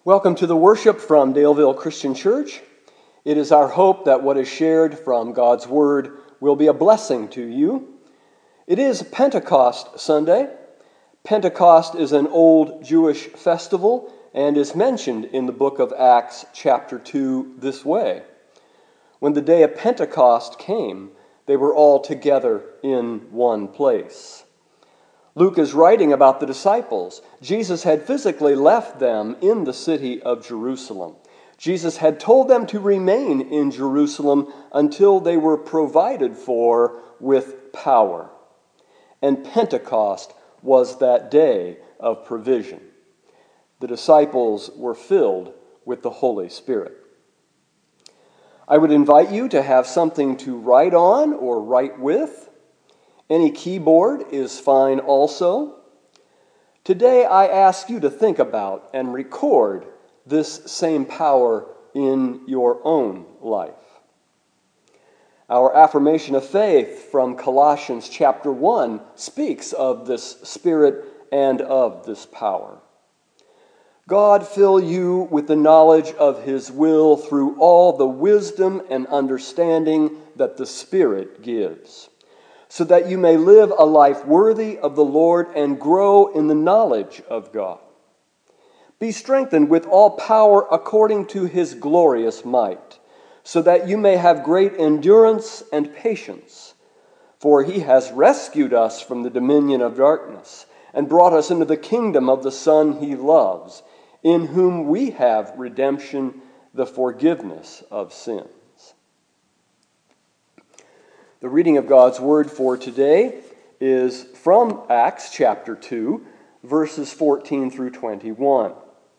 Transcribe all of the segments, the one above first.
Welcome to the worship from Daleville Christian Church. It is our hope that what is shared from God's Word will be a blessing to you. It is Pentecost Sunday. Pentecost is an old Jewish festival and is mentioned in the book of Acts chapter 2 this way. When the day of Pentecost came, they were all together in one place. Luke is writing about the disciples. Jesus had physically left them in the city of Jerusalem. Jesus had told them to remain in Jerusalem until they were provided for with power. And Pentecost was that day of provision. The disciples were filled with the Holy Spirit. I would invite you to have something to write on or write with. Any keyboard is fine also. Today I ask you to think about and record this same power in your own life. Our affirmation of faith from Colossians chapter 1 speaks of this Spirit and of this power. God fill you with the knowledge of His will through all the wisdom and understanding that the Spirit gives, so that you may live a life worthy of the Lord and grow in the knowledge of God. Be strengthened with all power according to His glorious might, so that you may have great endurance and patience. For He has rescued us from the dominion of darkness and brought us into the kingdom of the Son He loves, in whom we have redemption, the forgiveness of sin. The reading of God's Word for today is from Acts chapter 2, verses 14 through 21.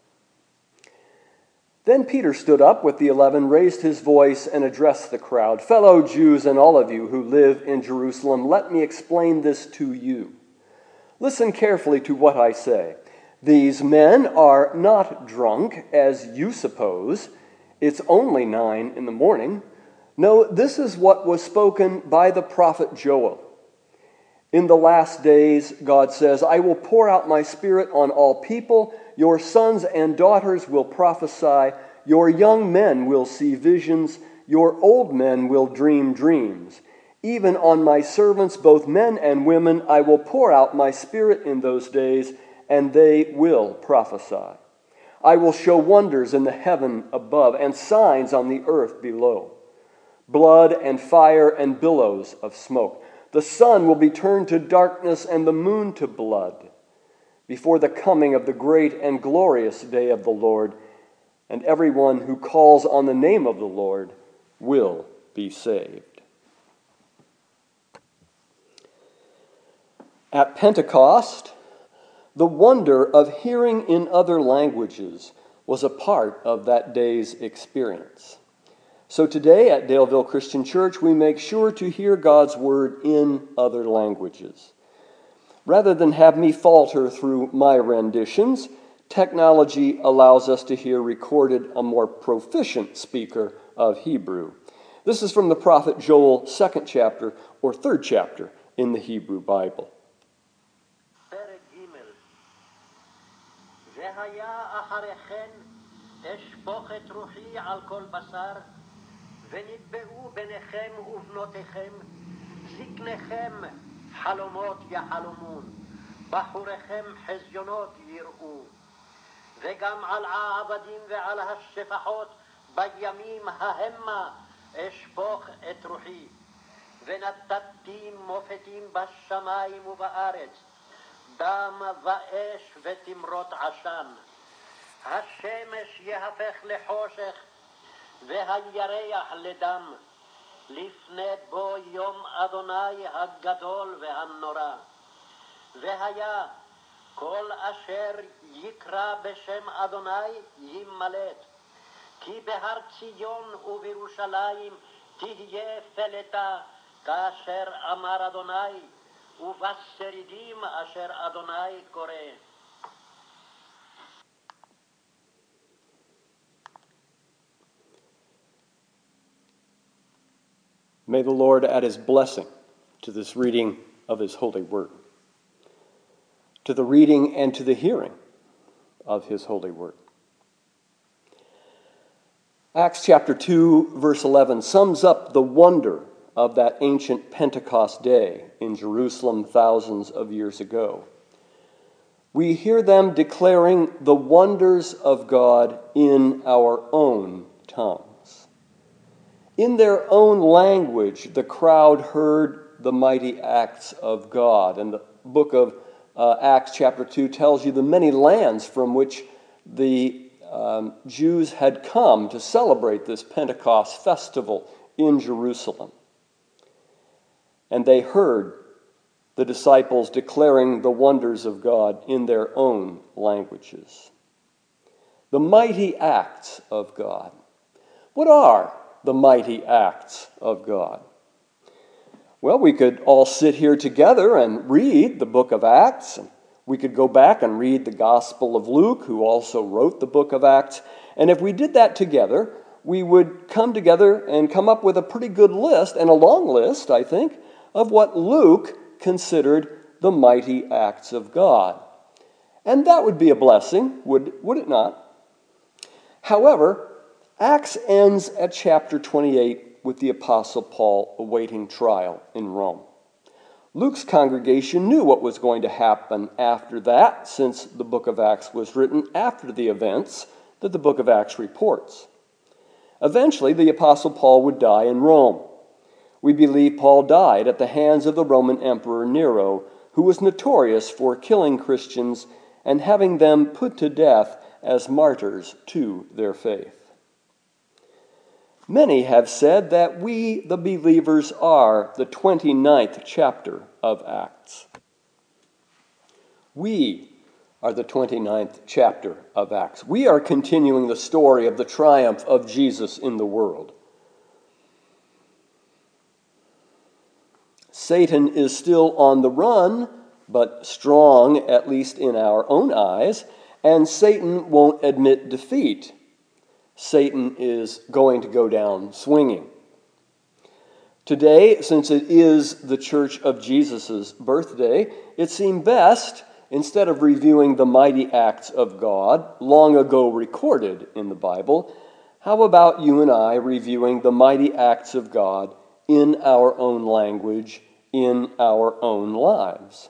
Then Peter stood up with the 11, raised his voice, and addressed the crowd. "Fellow Jews and all of you who live in Jerusalem, let me explain this to you. Listen carefully to what I say. These men are not drunk, as you suppose. It's only 9 a.m. No, this is what was spoken by the prophet Joel. In the last days, God says, I will pour out my Spirit on all people. Your sons and daughters will prophesy. Your young men will see visions. Your old men will dream dreams. Even on my servants, both men and women, I will pour out my Spirit in those days, and they will prophesy. I will show wonders in the heaven above and signs on the earth below. Blood and fire and billows of smoke. The sun will be turned to darkness and the moon to blood before the coming of the great and glorious day of the Lord, and everyone who calls on the name of the Lord will be saved." At Pentecost, the wonder of hearing in other languages was a part of that day's experience. So today at Daleville Christian Church, we make sure to hear God's Word in other languages. Rather than have me falter through my renditions, technology allows us to hear recorded a more proficient speaker of Hebrew. This is from the prophet Joel, 2nd chapter, or 3rd chapter in the Hebrew Bible. ונטבעו בניכם ובנותיכם, זקניכם חלומות יחלומון, בחוריכם חזיונות יראו. וגם על העבדים ועל השפחות בימים ההמה אשפוך את רוחי. ונתתי מופתים בשמיים ובארץ, דם ואש ותמרות עשן. השמש יהפך לחושך, והירח לדם, לפני בו יום אדוני הגדול והנורא. והיה כל אשר יקרא בשם אדוני ימלט, כי בהר ציון ובירושלים תהיה פלטה, כאשר אמר אדוני, ובשרידים אשר אדוני קורא. May the Lord add His blessing to this reading of His holy word, to the reading and to the hearing of His holy word. Acts chapter 2, verse 11 sums up the wonder of that ancient Pentecost day in Jerusalem thousands of years ago. We hear them declaring the wonders of God in our own tongues. In their own language, the crowd heard the mighty acts of God. And the book of Acts chapter 2 tells you the many lands from which the Jews had come to celebrate this Pentecost festival in Jerusalem. And they heard the disciples declaring the wonders of God in their own languages. The mighty acts of God. What are the mighty acts of God? Well, we could all sit here together and read the book of Acts. We could go back and read the Gospel of Luke, who also wrote the book of Acts. And if we did that together, we would come together and come up with a pretty good list, and a long list, I think, of what Luke considered the mighty acts of God. And that would be a blessing, would it not? However, Acts ends at chapter 28 with the Apostle Paul awaiting trial in Rome. Luke's congregation knew what was going to happen after that, since the book of Acts was written after the events that the book of Acts reports. Eventually, the Apostle Paul would die in Rome. We believe Paul died at the hands of the Roman Emperor Nero, who was notorious for killing Christians and having them put to death as martyrs to their faith. Many have said that we, the believers, are the 29th chapter of Acts. We are the 29th chapter of Acts. We are continuing the story of the triumph of Jesus in the world. Satan is still on the run, but strong, at least in our own eyes, and Satan won't admit defeat. Satan is going to go down swinging. Today, since it is the Church of Jesus' birthday, it seemed best, instead of reviewing the mighty acts of God, long ago recorded in the Bible, how about you and I reviewing the mighty acts of God in our own language, in our own lives?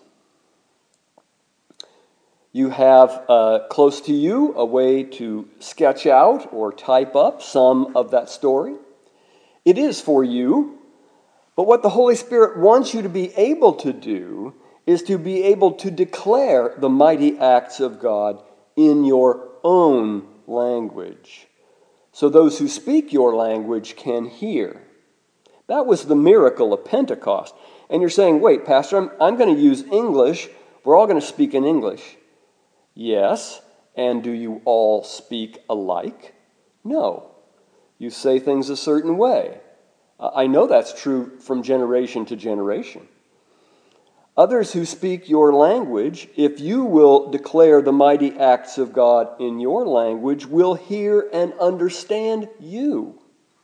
You have close to you a way to sketch out or type up some of that story. It is for you, but what the Holy Spirit wants you to be able to do is to be able to declare the mighty acts of God in your own language, so those who speak your language can hear. That was the miracle of Pentecost. And you're saying, wait, Pastor, I'm going to use English. We're all going to speak in English. Yes, and do you all speak alike? No. You say things a certain way. I know that's true from generation to generation. Others who speak your language, if you will declare the mighty acts of God in your language, will hear and understand you.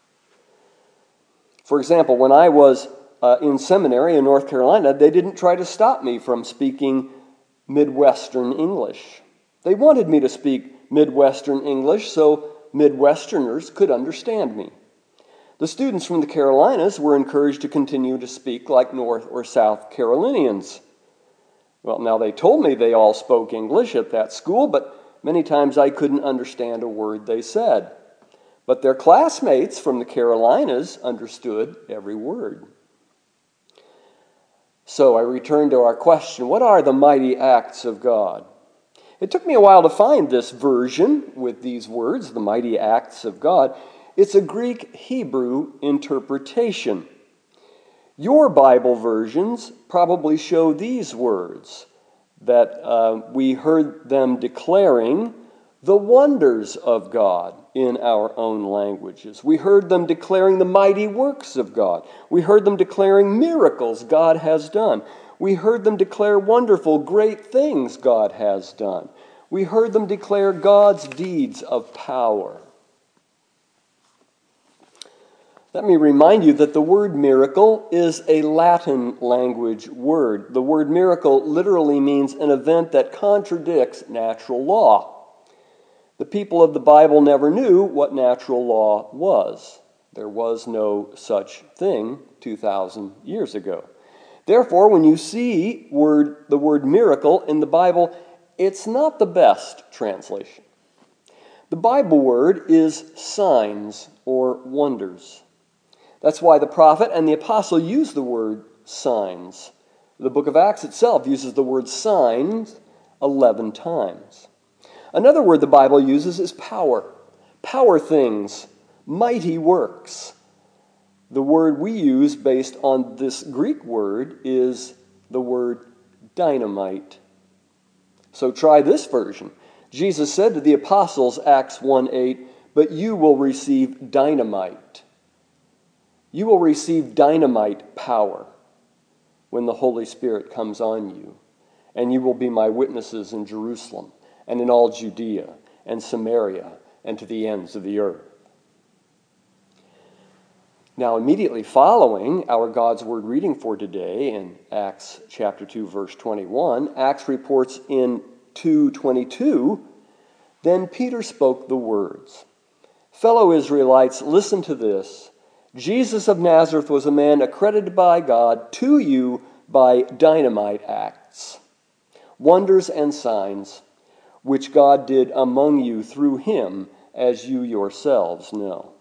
For example, when I was in seminary in North Carolina, they didn't try to stop me from speaking Midwestern English. They wanted me to speak Midwestern English so Midwesterners could understand me. The students from the Carolinas were encouraged to continue to speak like North or South Carolinians. Well, now they told me they all spoke English at that school, but many times I couldn't understand a word they said. But their classmates from the Carolinas understood every word. So I return to our question, what are the mighty acts of God? It took me a while to find this version with these words, the mighty acts of God. It's a Greek-Hebrew interpretation. Your Bible versions probably show these words, that we heard them declaring the wonders of God in our own languages. We heard them declaring the mighty works of God. We heard them declaring miracles God has done. We heard them declare wonderful, great things God has done. We heard them declare God's deeds of power. Let me remind you that the word miracle is a Latin language word. The word miracle literally means an event that contradicts natural law. The people of the Bible never knew what natural law was. There was no such thing 2,000 years ago. Therefore, when you see the word miracle in the Bible, it's not the best translation. The Bible word is signs or wonders. That's why the prophet and the apostle use the word signs. The book of Acts itself uses the word signs 11 times. Another word the Bible uses is power. Power things, mighty works. The word we use based on this Greek word is the word dynamite. So try this version. Jesus said to the apostles, Acts 1:8, "But you will receive dynamite." You will receive dynamite power when the Holy Spirit comes on you, and you will be my witnesses in Jerusalem and in all Judea and Samaria and to the ends of the earth. Now, immediately following our God's Word reading for today in Acts chapter 2, verse 21, Acts reports in 2:22, "Then Peter spoke the words, 'Fellow Israelites, listen to this. Jesus of Nazareth was a man accredited by God to you by dynamite acts, wonders and signs, which God did among you through him, as you yourselves know.'"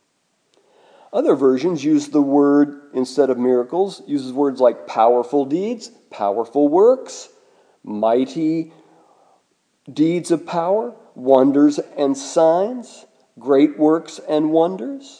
Other versions use the word, instead of miracles, uses words like powerful deeds, powerful works, mighty deeds of power, wonders and signs, great works and wonders.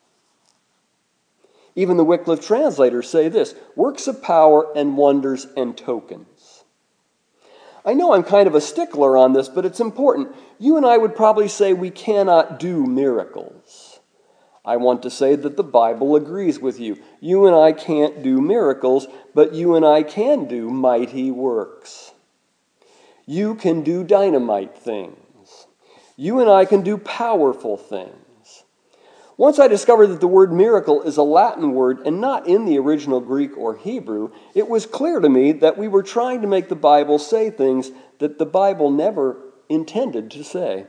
Even the Wycliffe translators say this, works of power and wonders and tokens. I know I'm kind of a stickler on this, but it's important. You and I would probably say we cannot do miracles. I want to say that the Bible agrees with you. You and I can't do miracles, but you and I can do mighty works. You can do dynamite things. You and I can do powerful things. Once I discovered that the word miracle is a Latin word and not in the original Greek or Hebrew, it was clear to me that we were trying to make the Bible say things that the Bible never intended to say.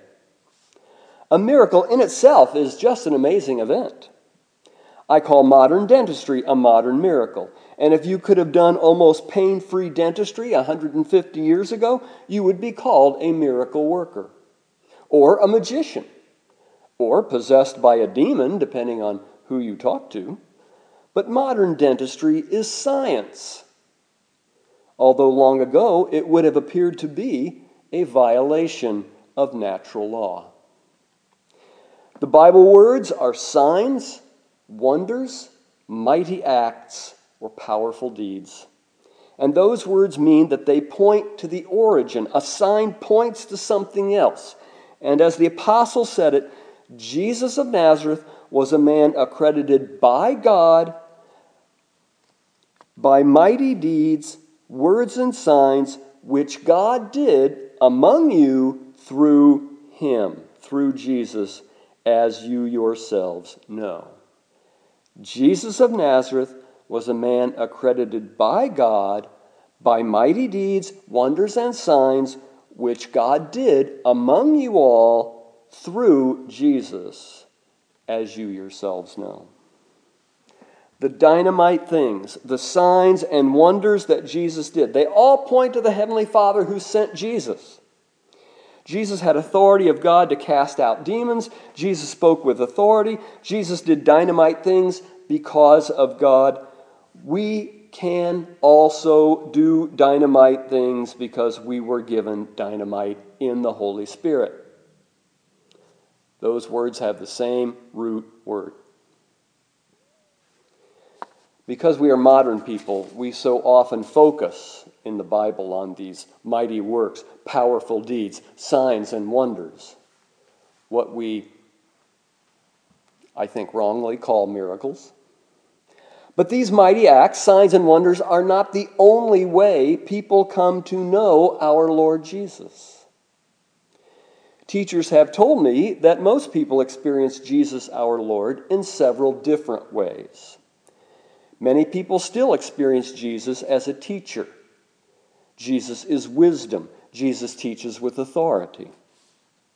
A miracle in itself is just an amazing event. I call modern dentistry a modern miracle. And if you could have done almost pain-free dentistry 150 years ago, you would be called a miracle worker. Or a magician. Or possessed by a demon, depending on who you talk to. But modern dentistry is science. Although long ago it would have appeared to be a violation of natural law. The Bible words are signs, wonders, mighty acts, or powerful deeds. And those words mean that they point to the origin. A sign points to something else. And as the apostle said it, Jesus of Nazareth was a man accredited by God by mighty deeds, words and signs, which God did among you through him, through Jesus, as you yourselves know. Jesus of Nazareth was a man accredited by God by mighty deeds, wonders, and signs, which God did among you all through Jesus, as you yourselves know. The dynamite things, the signs and wonders that Jesus did, they all point to the Heavenly Father who sent Jesus. Jesus had authority of God to cast out demons. Jesus spoke with authority. Jesus did dynamite things because of God. We can also do dynamite things because we were given dynamite in the Holy Spirit. Those words have the same root word. Because we are modern people, we so often focus in the Bible on these mighty works, powerful deeds, signs and wonders. What we, I think, wrongly call miracles. But these mighty acts, signs and wonders are not the only way people come to know our Lord Jesus. Teachers have told me that most people experience Jesus our Lord in several different ways. Many people still experience Jesus as a teacher. Jesus is wisdom. Jesus teaches with authority.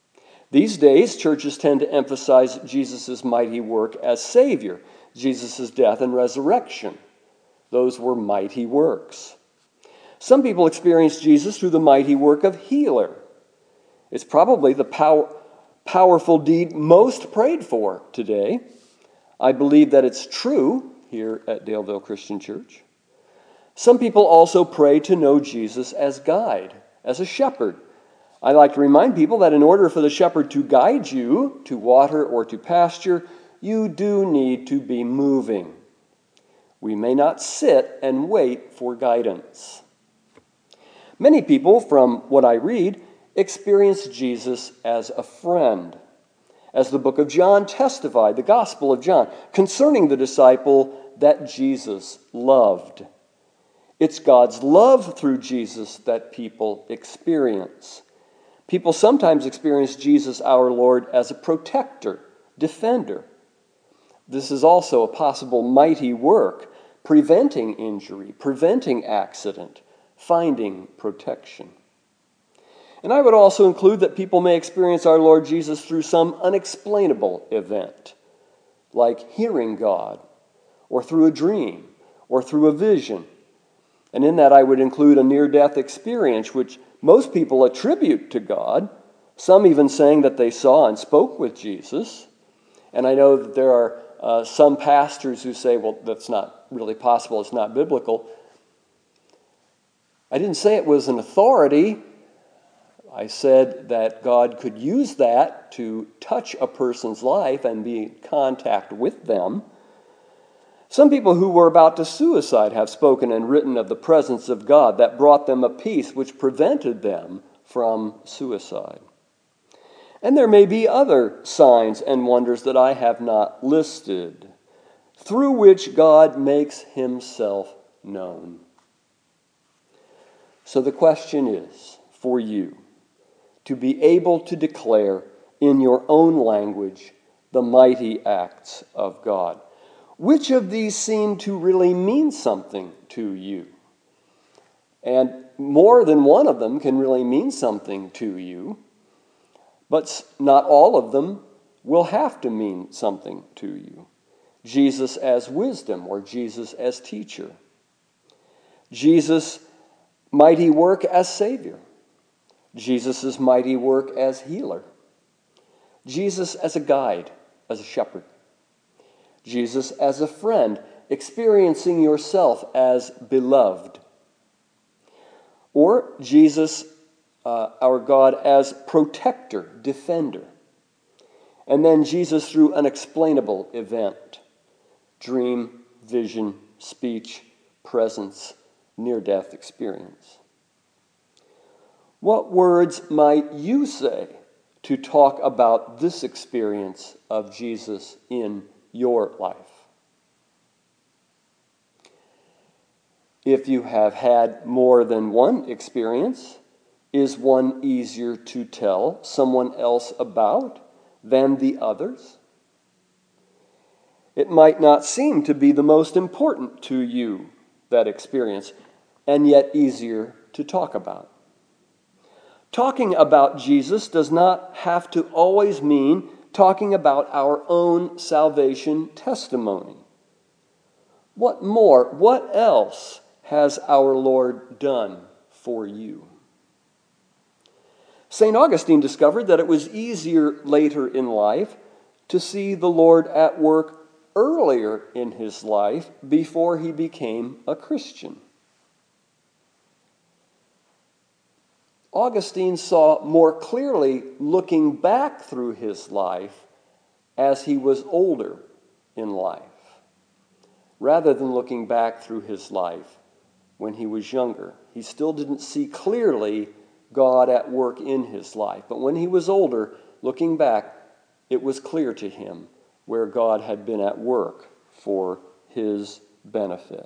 These days, churches tend to emphasize Jesus' mighty work as Savior, Jesus' death and resurrection. Those were mighty works. Some people experience Jesus through the mighty work of healer. It's probably the powerful deed most prayed for today. I believe that it's true here at Daleville Christian Church. Some people also pray to know Jesus as guide, as a shepherd. I like to remind people that in order for the shepherd to guide you to water or to pasture, you do need to be moving. We may not sit and wait for guidance. Many people, from what I read, experience Jesus as a friend. As the book of John testified, the Gospel of John, concerning the disciple that Jesus loved. It's God's love through Jesus that people experience. People sometimes experience Jesus, our Lord, as a protector, defender. This is also a possible mighty work, preventing injury, preventing accident, finding protection. And I would also include that people may experience our Lord Jesus through some unexplainable event, like hearing God, or through a dream, or through a vision. And in that I would include a near-death experience, which most people attribute to God, some even saying that they saw and spoke with Jesus. And I know that there are some pastors who say, well, that's not really possible, it's not biblical. I didn't say it was an authority. I said that God could use that to touch a person's life and be in contact with them. Some people who were about to suicide have spoken and written of the presence of God that brought them a peace which prevented them from suicide. And there may be other signs and wonders that I have not listed, through which God makes himself known. So the question is, for you, to be able to declare in your own language the mighty acts of God. Which of these seem to really mean something to you? And more than one of them can really mean something to you, but not all of them will have to mean something to you. Jesus as wisdom or Jesus as teacher. Jesus' mighty work as Savior. Jesus' mighty work as healer. Jesus as a guide, as a shepherd. Jesus as a friend, experiencing yourself as beloved. Or Jesus, our God, as protector, defender. And then Jesus through unexplainable event. Dream, vision, speech, presence, near-death experience. What words might you say to talk about this experience of Jesus in your life? If you have had more than one experience, is one easier to tell someone else about than the others? It might not seem to be the most important to you, that experience, and yet easier to talk about. Talking about Jesus does not have to always mean talking about our own salvation testimony. What more, what else has our Lord done for you? St. Augustine discovered that it was easier later in life to see the Lord at work earlier in his life before he became a Christian. Augustine saw more clearly looking back through his life as he was older in life, rather than looking back through his life when he was younger. He still didn't see clearly God at work in his life, but when he was older, looking back, it was clear to him where God had been at work for his benefit.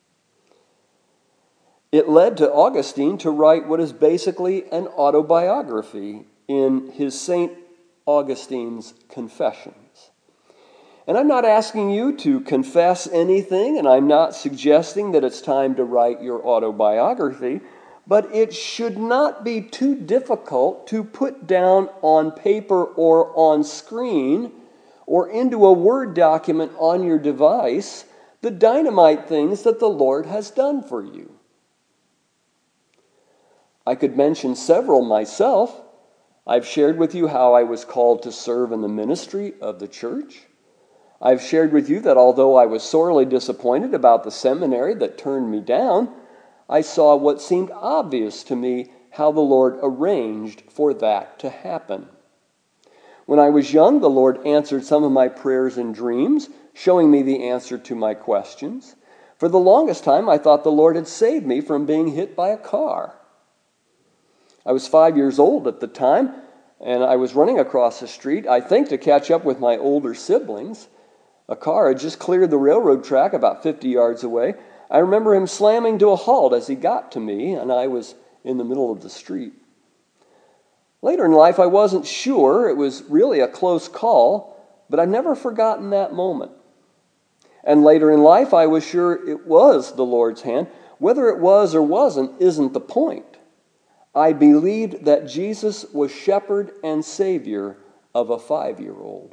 It led to Augustine to write what is basically an autobiography in his St. Augustine's Confessions. And I'm not asking you to confess anything, and I'm not suggesting that it's time to write your autobiography, but it should not be too difficult to put down on paper or on screen or into a Word document on your device the dynamite things that the Lord has done for you. I could mention several myself. I've shared with you how I was called to serve in the ministry of the church. I've shared with you that although I was sorely disappointed about the seminary that turned me down, I saw what seemed obvious to me how the Lord arranged for that to happen. When I was young, the Lord answered some of my prayers in dreams, showing me the answer to my questions. For the longest time, I thought the Lord had saved me from being hit by a car. I was 5 years old at the time, and I was running across the street, I think to catch up with my older siblings. A car had just cleared the railroad track about 50 yards away. I remember him slamming to a halt as he got to me, and I was in the middle of the street. Later in life, I wasn't sure. It was really a close call, but I've never forgotten that moment. And later in life, I was sure it was the Lord's hand. Whether it was or wasn't isn't the point. I believed that Jesus was shepherd and savior of a 5-year-old.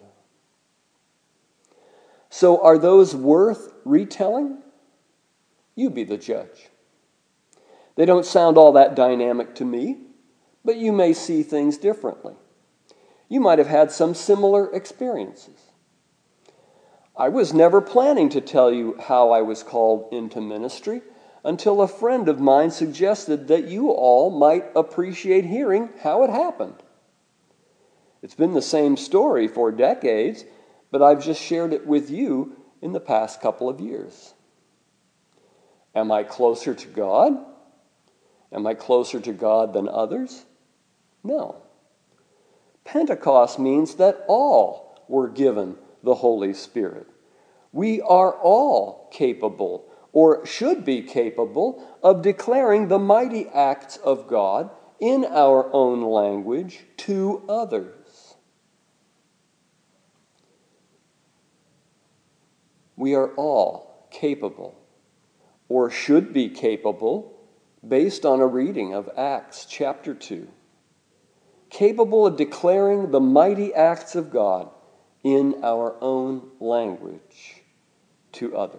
So are those worth retelling? You be the judge. They don't sound all that dynamic to me, but you may see things differently. You might have had some similar experiences. I was never planning to tell you how I was called into ministry until a friend of mine suggested that you all might appreciate hearing how it happened. It's been the same story for decades, but I've just shared it with you in the past couple of years. Am I closer to God? Am I closer to God than others? No. Pentecost means that all were given the Holy Spirit. We are all capable, or should be capable, of declaring the mighty acts of God in our own language to others. We are all capable, or should be capable, based on a reading of Acts chapter 2, capable of declaring the mighty acts of God in our own language to others.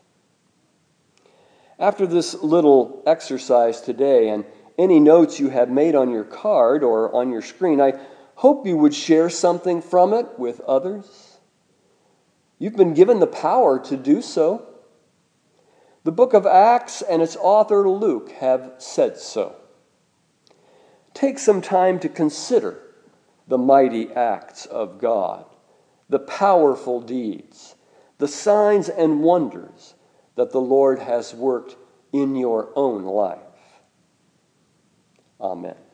After this little exercise today, and any notes you have made on your card or on your screen, I hope you would share something from it with others. You've been given the power to do so. The book of Acts and its author Luke have said so. Take some time to consider the mighty acts of God, the powerful deeds, the signs and wonders that the Lord has worked in your own life. Amen.